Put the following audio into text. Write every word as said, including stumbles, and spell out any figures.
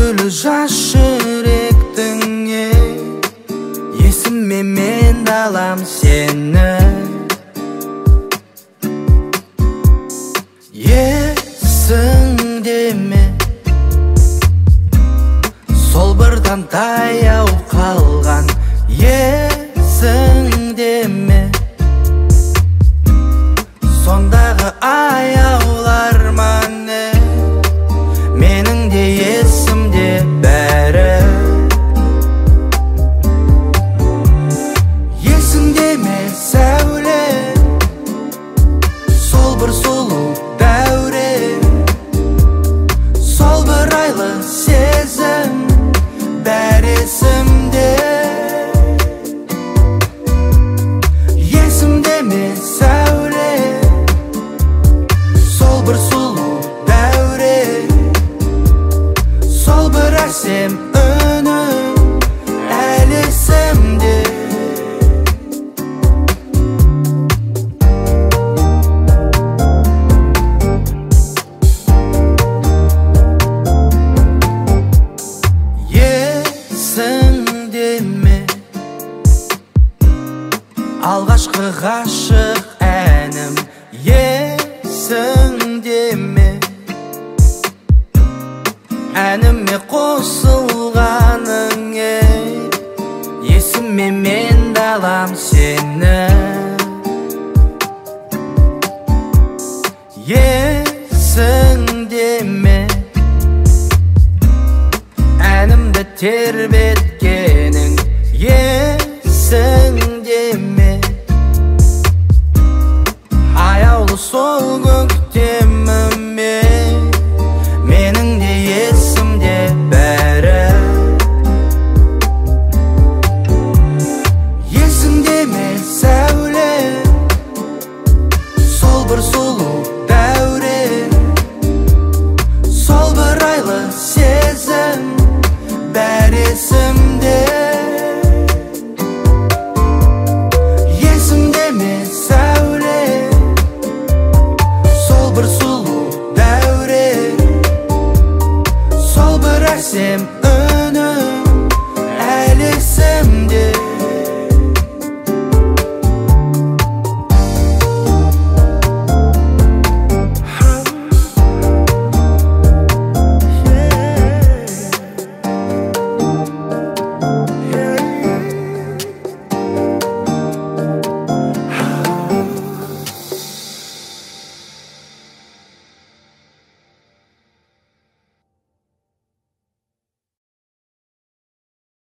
гүлі жас жүректіңе, есіме мен алам сені. Есіңде ме сол бірден таяу қалған, есіңде ме сондағы аяулар мане, менің де есімде бәрі. Есіңде ме сәуле сол бір сұлу дәуре, сол бір айлы сезім бәр есімде. Есімде ме сәуле сол бір сұлу дәуре, сол бір әсем үнім әлі есімде. Есіңде ме алғашқы ғашық әнім, есіңде ме әніме қосылғаның, есіме мен алам сені. Есіңде ме әнімді тербеткенің, есіңде ме аяулы сол көктеміме, менің де есімде бәрі. Есіңде ме сәуле сол бір сұлу дәуре, сол бір айлы сезім бәр есімде. Есімде ме сәуле сол бір сұлу дәуре, сол бір әсем үнім әлі есімде.